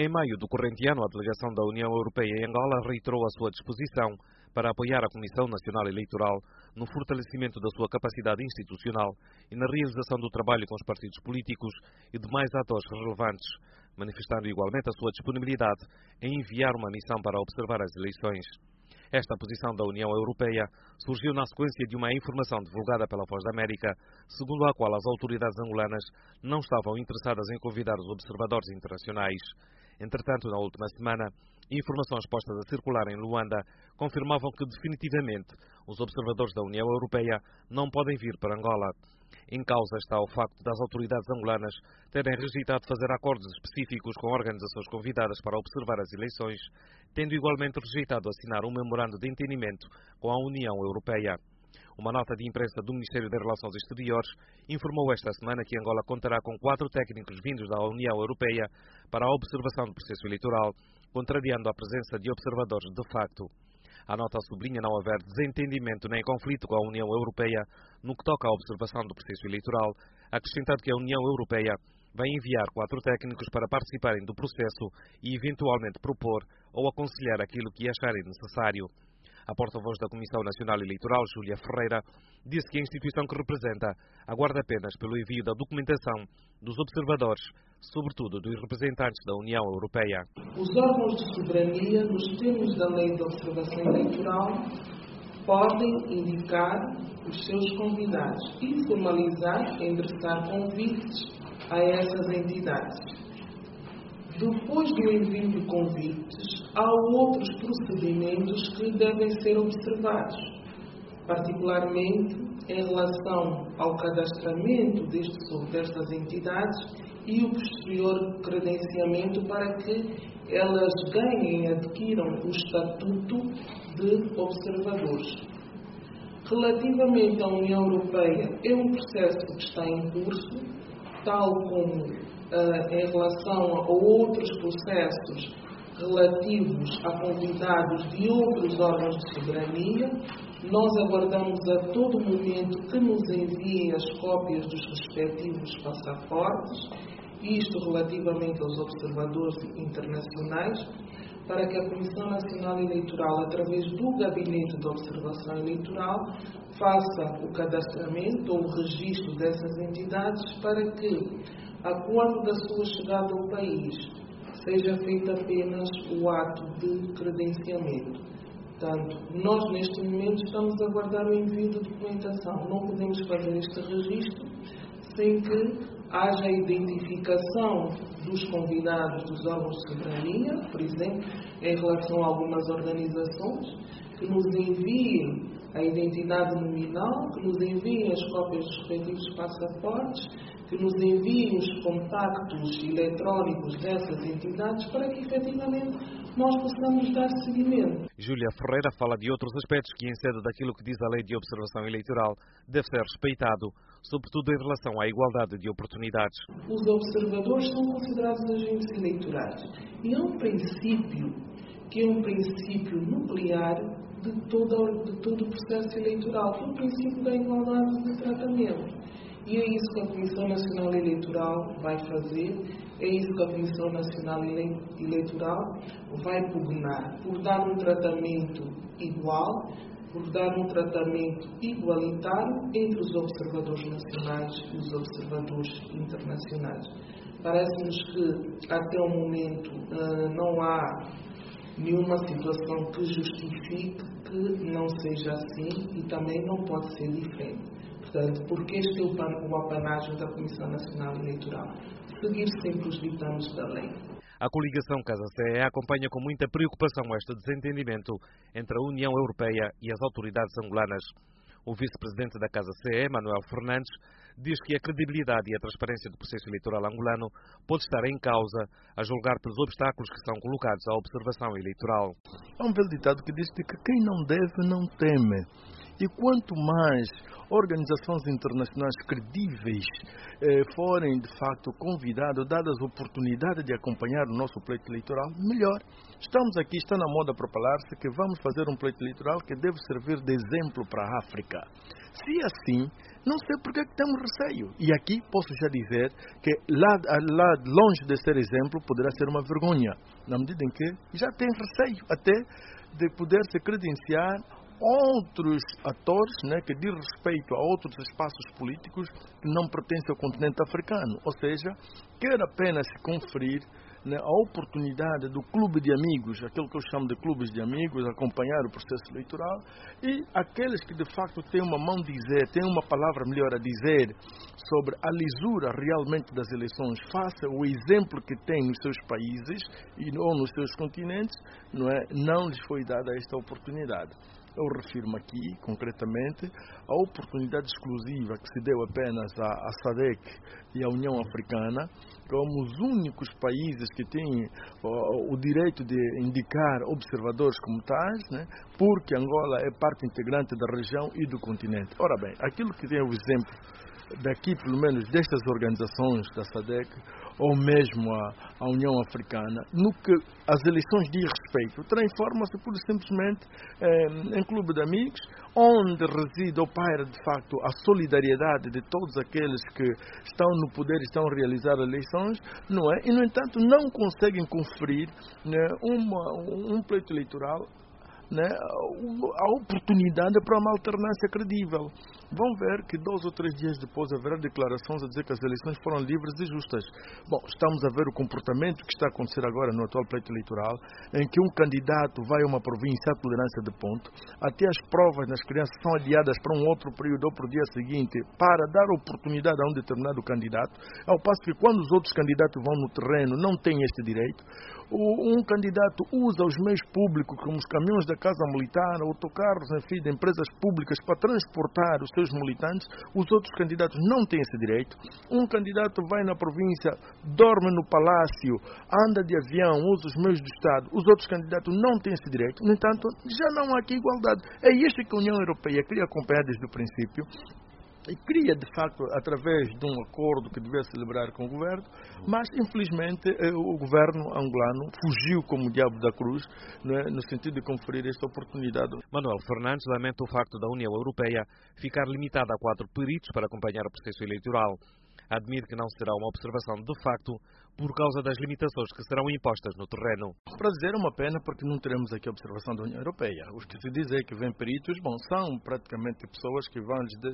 Em maio do corrente ano, a delegação da União Europeia em Angola reiterou a sua disposição para apoiar a Comissão Nacional Eleitoral no fortalecimento da sua capacidade institucional e na realização do trabalho com os partidos políticos e demais atores relevantes, manifestando igualmente a sua disponibilidade em enviar uma missão para observar as eleições. Esta posição da União Europeia surgiu na sequência de uma informação divulgada pela Voz da América, segundo a qual as autoridades angolanas não estavam interessadas em convidar os observadores internacionais. Entretanto, na última semana, informações postas a circular em Luanda confirmavam que definitivamente os observadores da União Europeia não podem vir para Angola. Em causa está o facto das autoridades angolanas terem rejeitado fazer acordos específicos com organizações convidadas para observar as eleições, tendo igualmente rejeitado assinar um memorando de entendimento com a União Europeia. Uma nota de imprensa do Ministério das Relações Exteriores informou esta semana que Angola contará com 4 técnicos vindos da União Europeia para a observação do processo eleitoral, contrariando a presença de observadores de facto. A nota sublinha não haver desentendimento nem conflito com a União Europeia no que toca à observação do processo eleitoral, acrescentando que a União Europeia vai enviar 4 técnicos para participarem do processo e eventualmente propor ou aconselhar aquilo que acharem necessário. A porta-voz da Comissão Nacional Eleitoral, Júlia Ferreira, disse que a instituição que representa aguarda apenas pelo envio da documentação dos observadores, sobretudo dos representantes da União Europeia. Os órgãos de soberania, nos termos da Lei de Observação Eleitoral, podem indicar os seus convidados e formalizar, endereçar convites a essas entidades. Depois do envio de convites, há outros procedimentos que devem ser observados, particularmente em relação ao cadastramento destas entidades e o posterior credenciamento para que elas ganhem e adquiram o estatuto de observadores. Relativamente à União Europeia, é um processo que está em curso, tal como em relação a outros processos relativos a convidados de outros órgãos de soberania. Nós aguardamos a todo momento que nos enviem as cópias dos respectivos passaportes, isto relativamente aos observadores internacionais, para que a Comissão Nacional Eleitoral, através do Gabinete de Observação Eleitoral, faça o cadastramento ou o registro dessas entidades para que, quando da sua chegada ao país, seja feito apenas o ato de credenciamento. Portanto, nós neste momento estamos a aguardar o envio de documentação. Não podemos fazer este registro sem que haja a identificação dos convidados dos órgãos de soberania, por exemplo, em relação a algumas organizações, que nos enviem a identidade nominal, que nos enviem as cópias dos respectivos passaportes, que nos enviem os contactos eletrónicos dessas entidades para que, efetivamente, nós possamos dar seguimento. Júlia Ferreira fala de outros aspectos que, em sede daquilo que diz a Lei de Observação Eleitoral, deve ser respeitado, sobretudo em relação à igualdade de oportunidades. Os observadores são considerados agentes eleitorais e é um princípio que é um princípio nuclear de todo o processo eleitoral, que é o princípio da igualdade de tratamento. E é isso que a Comissão Nacional Eleitoral vai fazer, é isso que a Comissão Nacional Eleitoral vai pugnar, por dar um tratamento igual, por dar um tratamento igualitário entre os observadores nacionais e os observadores internacionais. Parece-nos que, até o momento, não há nenhuma situação que justifique que não seja assim e também não pode ser diferente. Portanto, porque este é o apanágio da Comissão Nacional Eleitoral, seguir sempre os ditames da lei. A coligação Casa-CE acompanha com muita preocupação este desentendimento entre a União Europeia e as autoridades angolanas. O vice-presidente da Casa-CE, Manuel Fernandes, diz que a credibilidade e a transparência do processo eleitoral angolano pode estar em causa a julgar pelos obstáculos que são colocados à observação eleitoral. Há um velho ditado que diz que quem não deve não teme. E quanto mais organizações internacionais credíveis forem, de facto, convidadas, dadas a oportunidade de acompanhar o nosso pleito eleitoral, melhor. Estamos aqui, está na moda propalar-se que vamos fazer um pleito eleitoral que deve servir de exemplo para a África. Se assim, Não sei porque que temos receio. E aqui posso já dizer que lá longe de ser exemplo, poderá ser uma vergonha, na medida em que já tem receio até de poder se credenciar outros atores, né, que diz respeito a outros espaços políticos que não pertencem ao continente africano. Ou seja, quer apenas conferir, né, a oportunidade do clube de amigos, aquilo que eu chamo de clubes de amigos, acompanhar o processo eleitoral, e aqueles que de facto têm uma mão a dizer, têm uma palavra melhor a dizer sobre a lisura realmente das eleições, face ao exemplo que tem nos seus países ou nos seus continentes, não lhes foi dada esta oportunidade. Eu refiro-me aqui, concretamente, à oportunidade exclusiva que se deu apenas à SADC e à União Africana, como os únicos países que têm o direito de indicar observadores como tais, né, porque Angola é parte integrante da região e do continente. Ora bem, aquilo que tem o exemplo daqui, pelo menos destas organizações da SADC, ou mesmo a União Africana, no que as eleições diz respeito, transforma-se pura e simplesmente em clube de amigos, onde reside ou paira de facto a solidariedade de todos aqueles que estão no poder e estão a realizar eleições, não é? E, no entanto, não conseguem conferir, né, um pleito eleitoral, né, a oportunidade para uma alternância credível. Vão ver que 2 ou 3 dias depois haverá declarações a dizer que as eleições foram livres e justas. Bom, estamos a ver o comportamento que está a acontecer agora no atual pleito eleitoral, em que um candidato vai a uma província à tolerância de ponto, até as provas nas crianças são adiadas para um outro período ou para o dia seguinte, para dar oportunidade a um determinado candidato, ao passo que quando os outros candidatos vão no terreno não têm este direito. Um candidato usa os meios públicos, como os caminhões da Casa Militar, autocarros, enfim, de empresas públicas para transportar os seus militantes, os outros candidatos não têm esse direito. Um candidato vai na província, dorme no palácio, anda de avião, usa os meios do Estado, os outros candidatos não têm esse direito. No entanto, já não há aqui igualdade. É isto que a União Europeia queria acompanhar desde o princípio, e queria, de facto, através de um acordo que devia celebrar com o governo, mas, infelizmente, o governo angolano fugiu como o diabo da cruz, né, no sentido de conferir esta oportunidade. Manuel Fernandes lamenta o facto da União Europeia ficar limitada a 4 peritos para acompanhar o processo eleitoral. Admite que não será uma observação de facto por causa das limitações que serão impostas no terreno. Para dizer, é uma pena porque não teremos aqui a observação da União Europeia. Os que se dizem que vêm peritos, bom, são praticamente pessoas que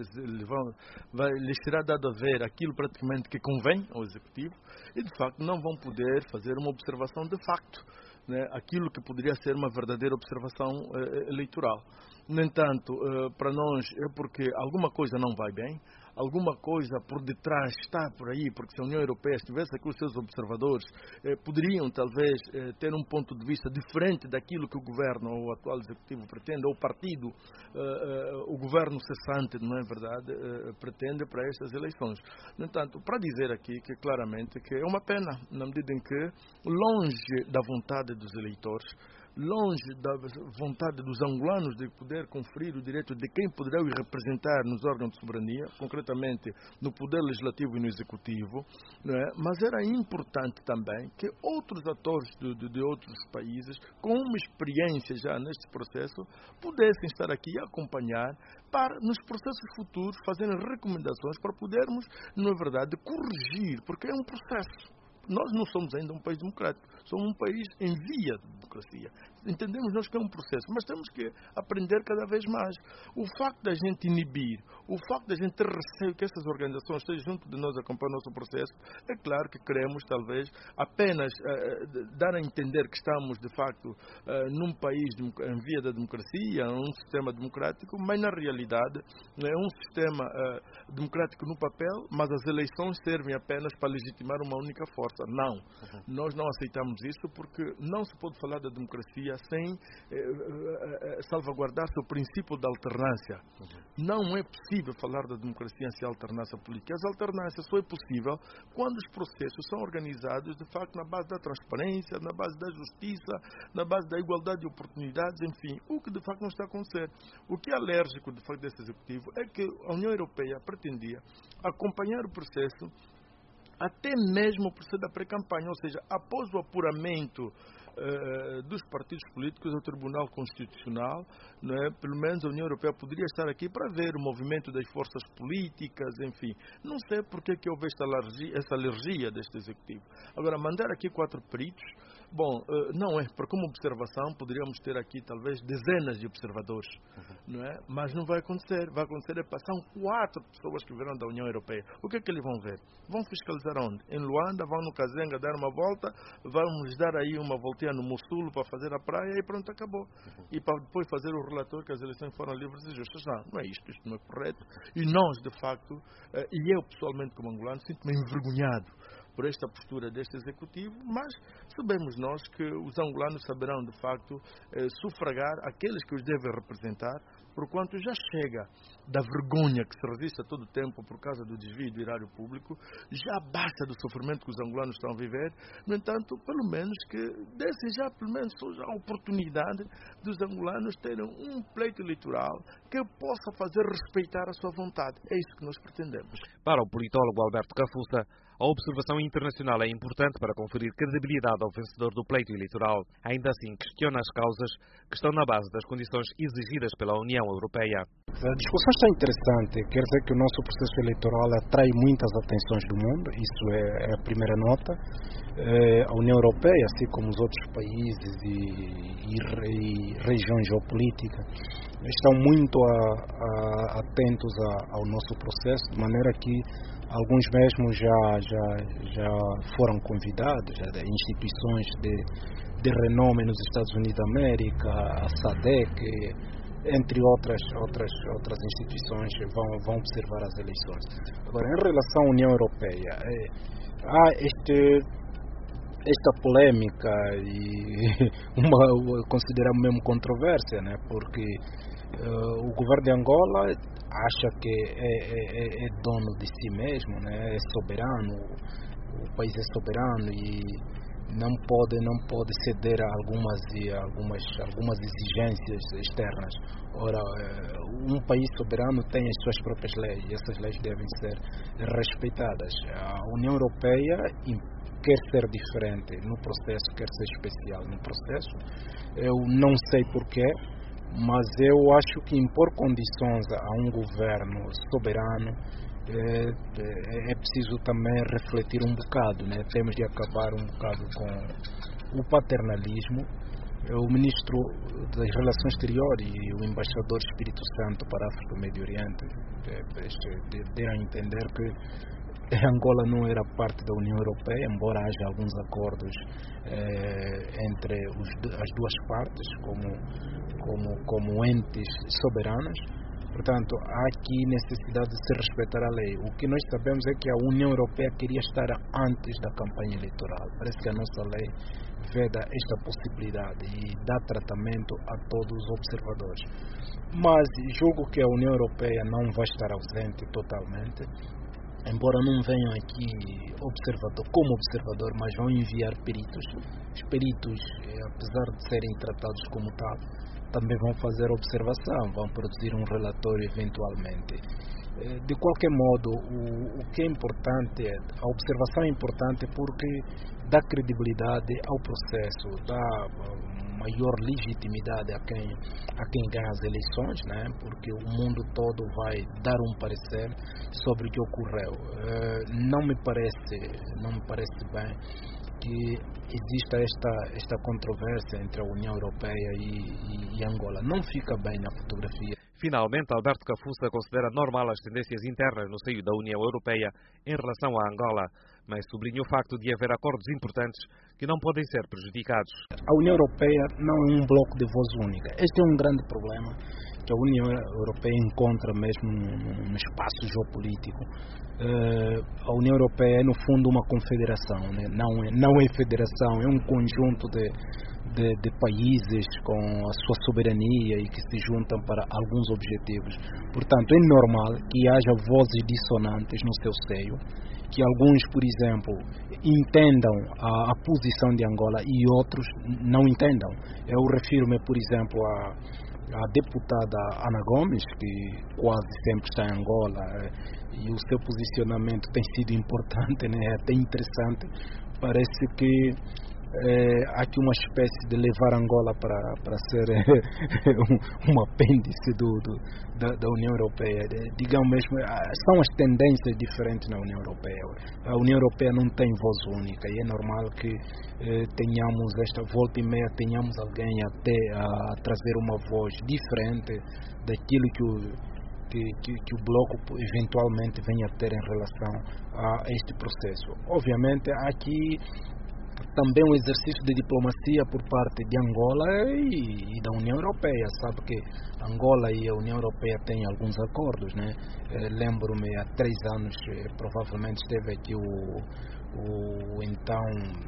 lhes será dado a ver aquilo praticamente que convém ao Executivo e, de facto, não vão poder fazer uma observação de facto, né, aquilo que poderia ser uma verdadeira observação eleitoral. No entanto, para nós é porque alguma coisa não vai bem, alguma coisa por detrás está por aí, porque se a União Europeia estivesse aqui, os seus observadores poderiam talvez ter um ponto de vista diferente daquilo que o governo ou o atual executivo pretende, ou o partido, o governo cessante, não é verdade, pretende para estas eleições. No entanto, para dizer aqui que claramente que é uma pena, na medida em que, longe da vontade dos eleitores, longe da vontade dos angolanos de poder conferir o direito de quem poderá os representar nos órgãos de soberania, concretamente no Poder Legislativo e no Executivo, não é? Mas era importante também que outros atores de outros países, com uma experiência já neste processo, pudessem estar aqui a acompanhar para, nos processos futuros, fazerem recomendações para podermos, na verdade, corrigir, porque é um processo. Nós não somos ainda um país democrático, somos um país em via de democracia. Entendemos nós que é um processo, mas temos que aprender cada vez mais. O facto da gente inibir, o facto da gente ter receio que essas organizações estejam junto de nós acompanhando o nosso processo, é claro que queremos talvez apenas dar a entender que estamos de facto num país em via da democracia, um sistema democrático, mas na realidade é um sistema democrático no papel, mas as eleições servem apenas para legitimar uma única força. Não, nós não aceitamos isso porque não se pode falar da democracia sem salvaguardar-se o princípio da alternância. Não é possível falar da democracia sem alternância política. As alternâncias só é possível quando os processos são organizados de facto na base da transparência, na base da justiça, na base da igualdade de oportunidades, enfim, o que de facto não está a acontecer. O que é alérgico de facto desse executivo é que a União Europeia pretendia acompanhar o processo até mesmo o processo da pré-campanha, ou seja, após o apuramento dos partidos políticos ao Tribunal Constitucional, não é? Pelo menos a União Europeia poderia estar aqui para ver o movimento das forças políticas, enfim. Não sei porque que houve essa alergia deste Executivo. Agora, mandar aqui 4 peritos, bom, não é, porque como observação poderíamos ter aqui talvez dezenas de observadores, não é? Mas não vai acontecer. Vai acontecer são 4 pessoas que vieram da União Europeia. O que é que eles vão ver? Vão fiscalizar onde? Em Luanda, vão no Kazenga dar uma volta, vamos dar aí uma voltinha no Mossulo para fazer a praia e pronto, acabou. E para depois fazer o relatório que as eleições foram livres e justas. Não é isto não é correto. E nós, de facto, e eu pessoalmente como angolano, sinto-me envergonhado por esta postura deste Executivo, mas sabemos nós que os angolanos saberão, de facto, sufragar aqueles que os devem representar, porquanto já chega da vergonha que se resiste a todo o tempo por causa do desvio do erário público, já basta do sofrimento que os angolanos estão a viver. No entanto, pelo menos que desse já, pelo menos, a oportunidade dos angolanos terem um pleito eleitoral que possa fazer respeitar a sua vontade. É isso que nós pretendemos. Para o politólogo Alberto Cafuça, a observação internacional é importante para conferir credibilidade ao vencedor do pleito eleitoral. Ainda assim, questiona as causas que estão na base das condições exigidas pela União Europeia. A discussão está interessante. Quer dizer que o nosso processo eleitoral atrai muitas atenções do mundo. Isso é a primeira nota. A União Europeia, assim como os outros países e regiões geopolíticas, estão muito atentos ao nosso processo, de maneira que alguns mesmo já foram convidados, instituições de renome nos Estados Unidos da América, a SADC, entre outras instituições, vão observar as eleições. Agora, em relação à União Europeia, há esta polêmica e consideramos mesmo controvérsia, né? Porque o governo de Angola acha que é dono de si mesmo, né? É soberano, o país é soberano e não pode ceder a algumas exigências externas. Ora, um país soberano tem as suas próprias leis e essas leis devem ser respeitadas. A União Europeia quer ser diferente no processo, quer ser especial no processo. Eu não sei porquê, mas eu acho que impor condições a um governo soberano é preciso também refletir um bocado, né? Temos de acabar um bocado com o paternalismo. O ministro das Relações Exteriores e o embaixador Espírito Santo para a África e o Médio Oriente deram a entender que Angola não era parte da União Europeia, embora haja alguns acordos entre as duas partes como entes soberanos. Portanto, há aqui necessidade de se respeitar a lei. O que nós sabemos é que a União Europeia queria estar antes da campanha eleitoral. Parece que a nossa lei veda esta possibilidade e dá tratamento a todos os observadores. Mas julgo que a União Europeia não vai estar ausente totalmente. Embora não venham aqui como observador, mas vão enviar peritos. Os peritos, apesar de serem tratados como tal, também vão fazer observação, vão produzir um relatório eventualmente. De qualquer modo, o que é importante, a observação é importante porque dá credibilidade ao processo, dá maior legitimidade a quem ganha as eleições, né? Porque o mundo todo vai dar um parecer sobre o que ocorreu. Não me parece bem que exista esta controvérsia entre a União Europeia e Angola. Não fica bem na fotografia. Finalmente, Alberto Cafuça considera normal as tendências internas no seio da União Europeia em relação a Angola, mas sublinha o facto de haver acordos importantes que não podem ser prejudicados. A União Europeia não é um bloco de voz única. Este é um grande problema que a União Europeia encontra mesmo no espaço geopolítico. A União Europeia é, no fundo, uma confederação, né? Não é federação, é um conjunto de países com a sua soberania e que se juntam para alguns objetivos. Portanto, é normal que haja vozes dissonantes no seu seio, que alguns, por exemplo, entendam a posição de Angola e outros não entendam. Eu refiro-me, por exemplo, a deputada Ana Gomes, que quase sempre está em Angola, e o seu posicionamento tem sido importante, né? Até interessante. Parece que há aqui uma espécie de levar Angola para ser um apêndice da União Europeia. Digamos mesmo, são as tendências diferentes na União Europeia. A União Europeia não tem voz única e é normal que tenhamos esta volta e meia, tenhamos alguém até a trazer uma voz diferente daquilo que o Bloco eventualmente venha a ter em relação a este processo. Obviamente, há aqui também um exercício de diplomacia por parte de Angola e da União Europeia. Sabe que Angola e a União Europeia têm alguns acordos, né? Lembro-me, há 3 anos, provavelmente esteve aqui o então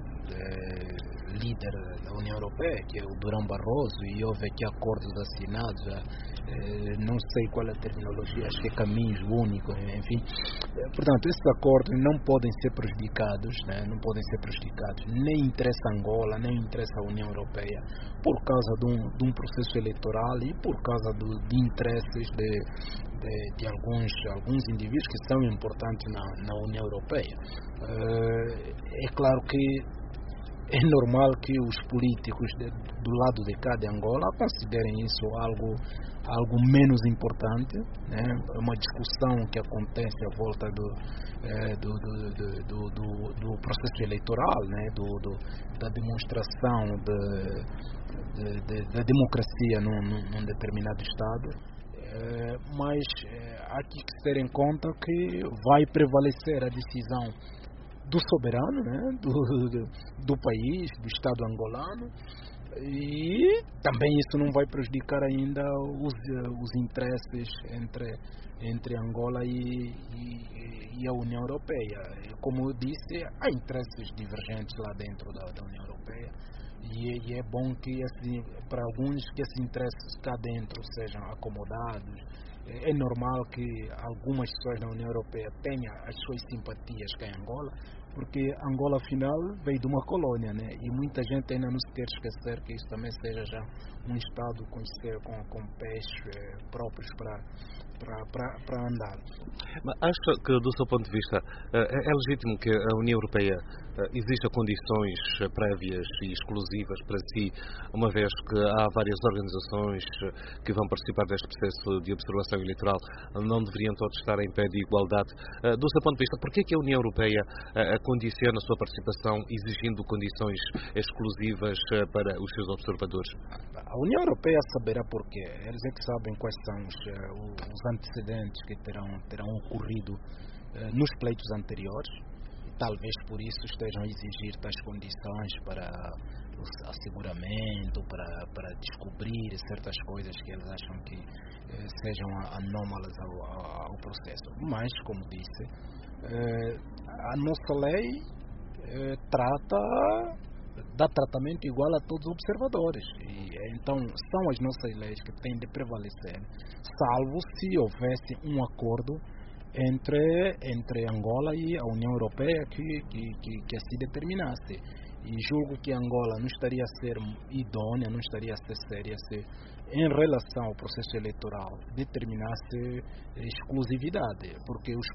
líder da União Europeia, que é o Durão Barroso, e houve aqui acordos assinados, não sei qual é a terminologia, acho que é caminhos únicos, enfim. Portanto, esses acordos não podem ser prejudicados, né? Não podem ser prejudicados, nem interessa Angola, nem interessa a União Europeia, por causa de um processo eleitoral e por causa de interesses de alguns indivíduos que são importantes na União Europeia. É claro que é normal que os políticos do lado de cá de Angola considerem isso algo menos importante, né? É uma discussão que acontece à volta do processo eleitoral, né? Da demonstração da democracia num determinado Estado. Mas há que ter em conta que vai prevalecer a decisão do soberano, né, do país, do Estado angolano, e também isso não vai prejudicar ainda os interesses entre Angola e a União Europeia. Como eu disse, há interesses divergentes lá dentro da União Europeia e é bom que para alguns que esses interesses cá dentro sejam acomodados. É normal que algumas pessoas na União Europeia tenham as suas simpatias cá em Angola, porque Angola afinal veio de uma colônia, né? E muita gente ainda não se quer esquecer que isso também seja já um Estado com pés próprios para andar. Mas acha que, do seu ponto de vista, é legítimo que a União Europeia exija condições prévias e exclusivas para si, uma vez que há várias organizações que vão participar deste processo de observação eleitoral, não deveriam todos estar em pé de igualdade? Do seu ponto de vista, por que a União Europeia condiciona a sua participação exigindo condições exclusivas para os seus observadores? A União Europeia saberá porquê. Eles é que sabem quais são os antecedentes que terão ocorrido nos pleitos anteriores. Talvez por isso estejam a exigir tais condições para o asseguramento, para descobrir certas coisas que eles acham que sejam anómalas ao processo. Mas, como disse, a nossa lei dá tratamento igual a todos os observadores. E, então, são as nossas leis que têm de prevalecer, salvo se houvesse um acordo entre Angola e a União Europeia que assim determinasse. E julgo que Angola não estaria a ser idônea, não estaria a ser séria se, em relação ao processo eleitoral, determinasse exclusividade, porque os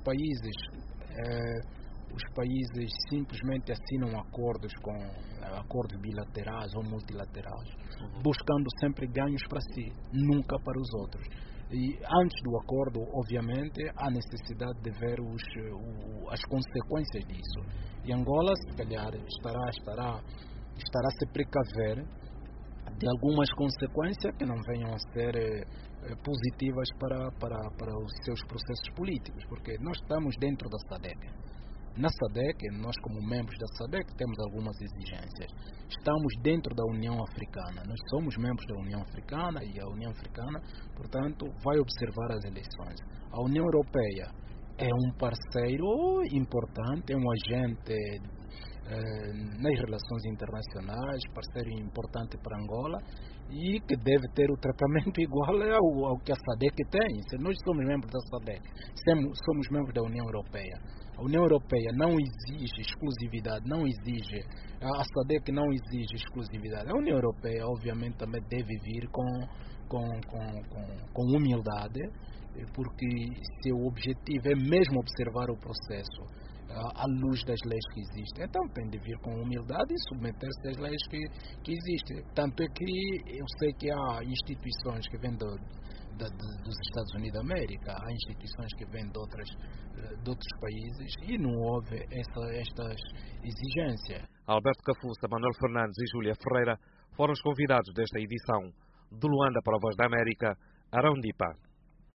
países simplesmente assinam acordos bilaterais ou multilaterais, buscando sempre ganhos para si, nunca para os outros. E antes do acordo, obviamente, há necessidade de ver as consequências disso. E Angola, se calhar, estará a se precaver de algumas consequências que não venham a ser positivas para os seus processos políticos, porque nós estamos dentro da SADC. Na SADC, nós como membros da SADC temos algumas exigências. Estamos dentro da União Africana. Nós somos membros da União Africana e a União Africana, portanto, vai observar as eleições. A União Europeia é um parceiro importante, é um agente nas relações internacionais, parceiro importante para Angola e que deve ter o tratamento igual ao que a SADC tem. Se nós somos membros da SADC, somos membros da União Europeia. A União Europeia não exige exclusividade, a SADC não exige exclusividade. A União Europeia, obviamente, também deve vir com humildade, porque seu objetivo é mesmo observar o processo à luz das leis que existem. Então tem de vir com humildade e submeter-se às leis que existem. Tanto é que eu sei que há instituições que vêm dos Estados Unidos da América, há instituições que vêm de outros países e não houve estas exigências. Alberto Cafuça, Manuel Fernandes e Júlia Ferreira foram os convidados desta edição. De Luanda para a Voz da América, Arão Dipa.